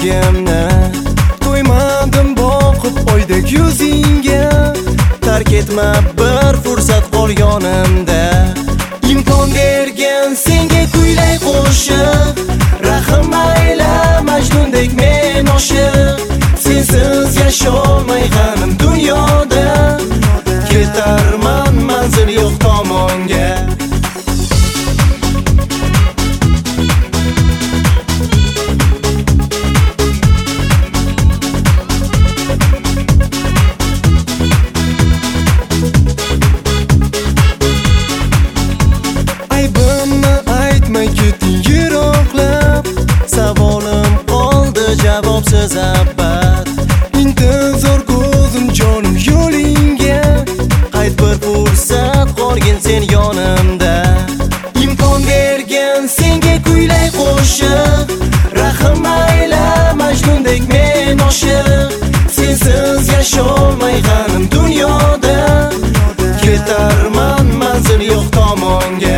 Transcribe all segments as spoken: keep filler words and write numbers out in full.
sevgimni, to'ymadim boqib oydek yuzingga. Tark etma bir fursat qol yonimda. Imkon bergin senga kuylay qo'shiq, rahim ayla Majnundek men oshiq. Sensiz yasholmay g'anim dunyoda, ketarman manzil yo'q tomonga. Aybimni aytmay ketding yiroqlab, savolim qoldi javobsiz abad. Intizor ko'zim jonim yo'lingga, qayt bir fursat qolgin sen yonimda. Imkon bergin senga kuylay qo'shiq, rahim ayla Majnundek men oshiq. Sensiz yasholmay g'anim dunyoda, ketarman manzil yo'q tomonga.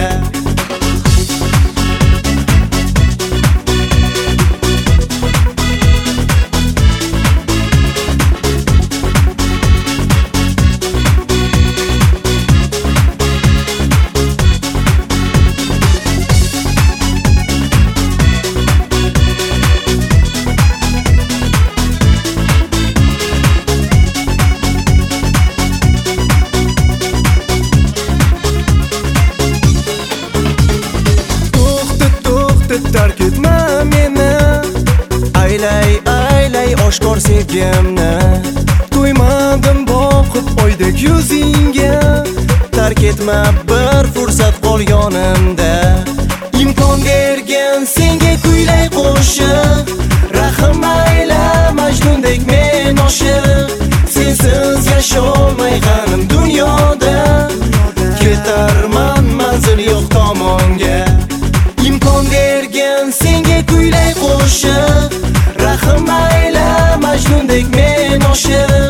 Tark etma meni, aylay aylay oshkor sevgimni. To'ymadim boqib oydek yuzingga. Tark etma bir fursat qol yonimda. Imkon bergin senga kuylay qo'shiq, rahim ayla Majnundek men oshiq. Sensiz yasholmay g'anim dunyoda, ketarman manzil yo'q tomonga. Imkon bergin senga kuylay qo'shiq, rahim ayla Majnundek men oshiq.